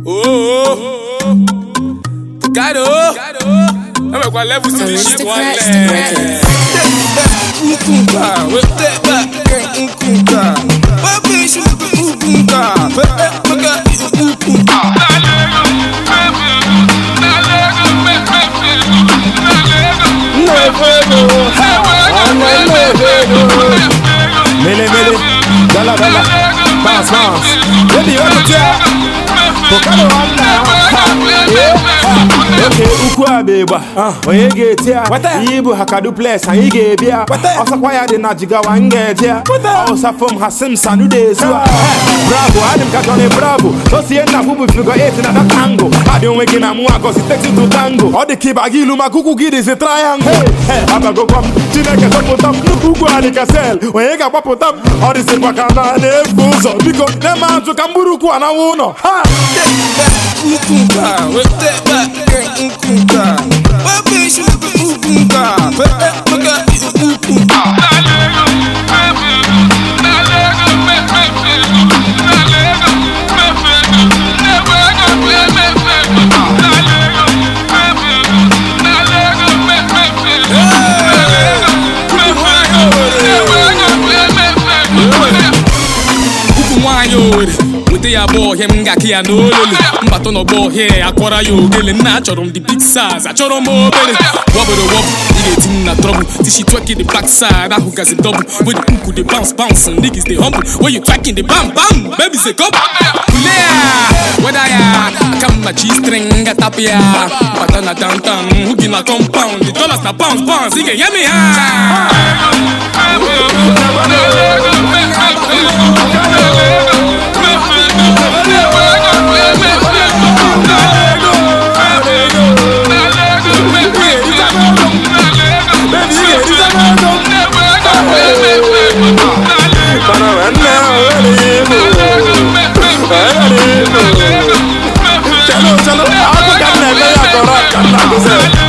Gado. I'm going level to this shit one Mele, dala, bounce, baby, you want to okay, ukwa beba. Oye get here. Ibu hakadu place and ige bia. Osa kwaya de na jiga wange dia. Osa from Hasim Sanu de Zua. Bravo, Adam got on a bravo. So see na fubu figure 8 in that tango. I don't wake in a mua cause it takes you to tango. All the kibagi luma kuku gid is a triangle. Hey, Abba go come. Chineke so put up. Ukwa de casel. Oye ga put up. All the same wakana ne fuso. Because them man to kamburu ku ana uno. Ha! They are boy, him gaki and no Mbaton no boy here, Aquara you, Gillen natural on the big size. I told him more better. Wobble the wobble, you get in that trouble. Till she twerking the backside, I hook as a double. When the uncle they bounce, and niggas they humble. When you tracking the bam, baby say come. When I come my G-string, a tapia. Patana downtown, hooking a compound. The dollars na bounce, you can hear me. Chalo,